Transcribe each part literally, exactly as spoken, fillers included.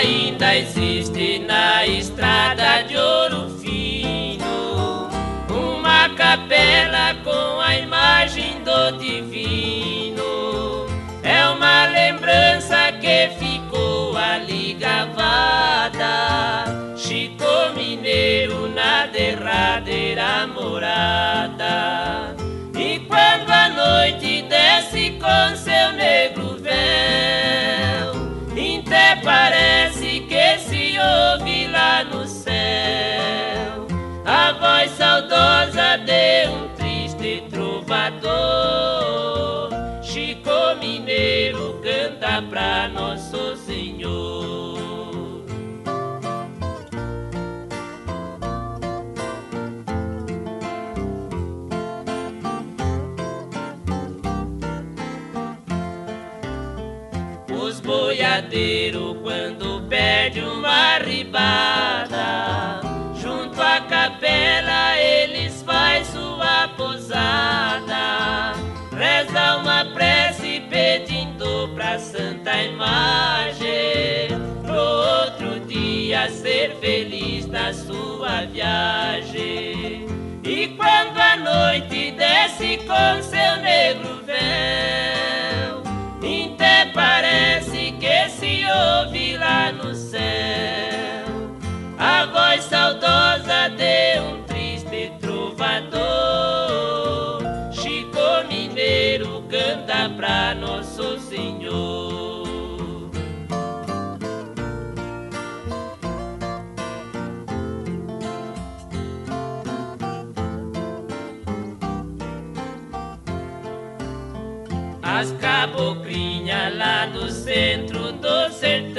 ainda existe na estrada de Ouro Fino uma capela com a imagem do divino. É uma lembrança que ficou ali gravada, Chico Mineiro na derradeira morada. E quando a noite desce com seu negro véu, até parece que se ouve lá no céu a voz saudosa de um triste trovador. Chico Mineiro canta pra Nosso Senhor. Os boiadeiros, quando perde uma ribada, junto à capela eles faz sua posada. Reza uma prece pedindo pra santa imagem, pro outro dia ser feliz na sua viagem. E quando a noite desce com seu negro véu, até parece que se ouve lá no céu a voz saudosa de um triste trovador. Chico Mineiro canta pra Nosso Senhor. As caboclinhas lá do centro do sertão,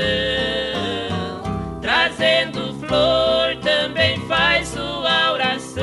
trazendo flor, também faz sua oração.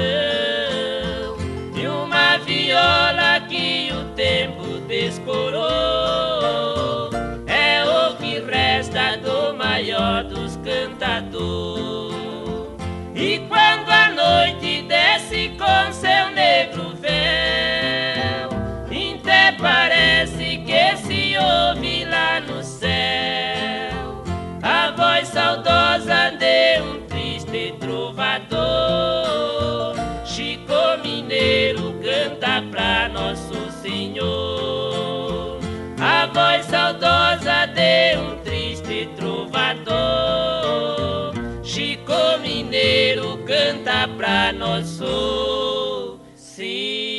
E uma viola que o tempo descorou é o que resta do maior dos cantadores. E quando a noite desce com seu negro véu, até parece que se ouve lá no céu a voz saudosa de um triste trovador. Chico Mineiro canta pra Nosso Senhor. A voz saudosa de um triste trovador. Chico Mineiro canta pra Nosso Senhor.